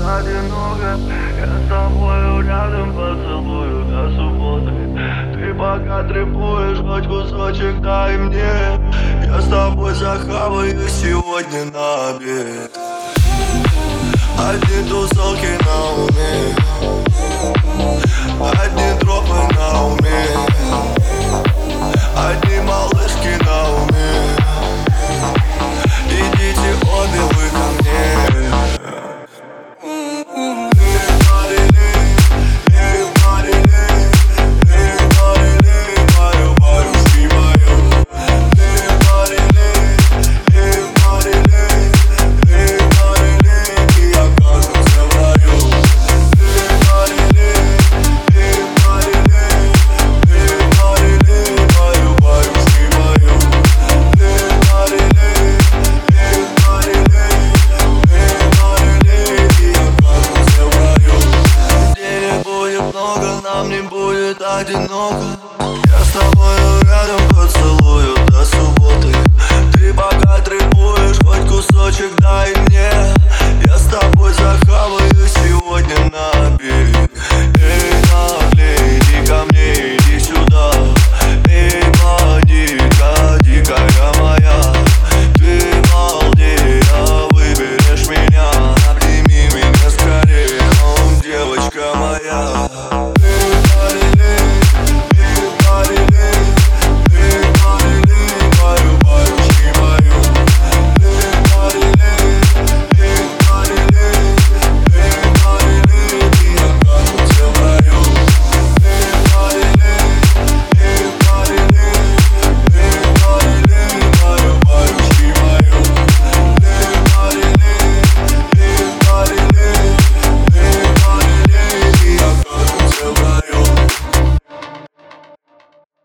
одиноко. Я с тобою рядом, поцелую до субботы. Ты пока трепуешь, хоть кусочек дай мне. Я с тобой захаваю сегодня на обед. Одни тусовки на уме.